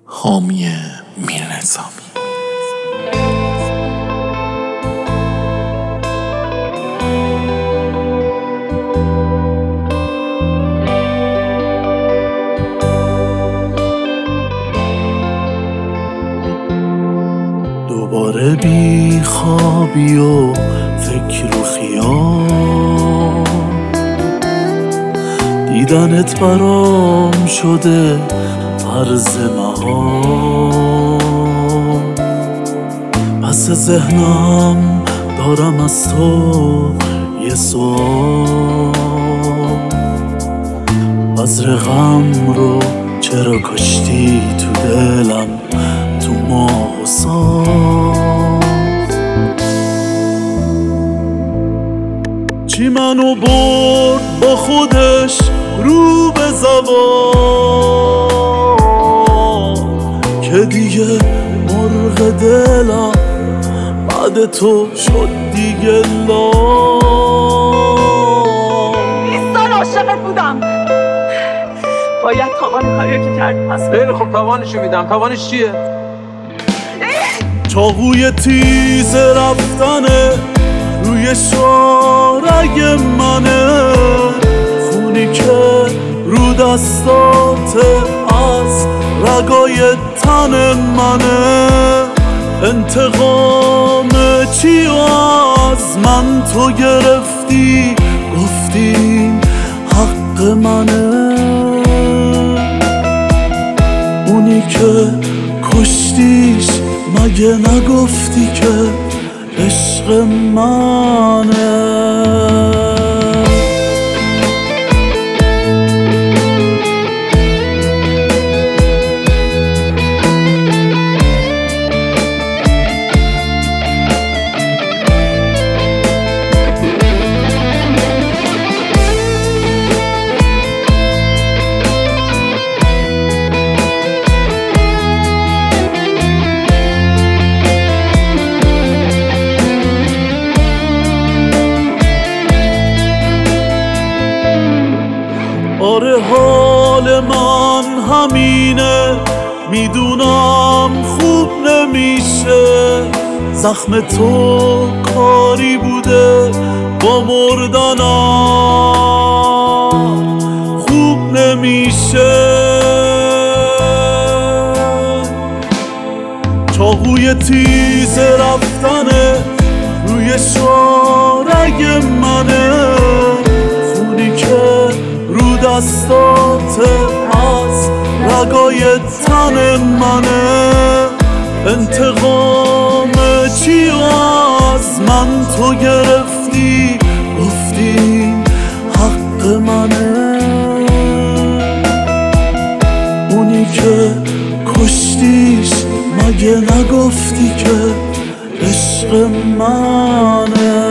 حامی میرنظامی. دوباره بی خوابی و فکر و خیال، دیدنت برام شده فرض محال. پس ذهنم دارم از تو یه سوال، بذر غم رو چرا کشتی تو دلم تو ماه و سال. چی منو برد با خودش رو به زبان، که دیگه مرغ دلم بعد تو شد دیگه لام. 20 سال عاشقت بودم، باید تاوان کاریو که کردی پس خیلی خب تاوانشو میدم. تاوانش چیه؟ چاقوی تیز رفتنه روی شارگ منه، خونی که رو دستاته از رگای تن منه. انتقام چی از من تو گرفتی، گفتیم حق منه. اونی که کشتیش مگه نگفتی که عشق منه؟ آره حال من همینه، میدونم خوب نمیشه. زخم تو کاری بوده با مردنم خوب نمیشه. چاقوی تیز رفتنه روی شارگ منه، خونی که رو دستات از رگای تن منه. انتقام چی از من تو گرفتی، گفتیم حق منه. اونی که کشتیش مگه نگفتی که عشق منه؟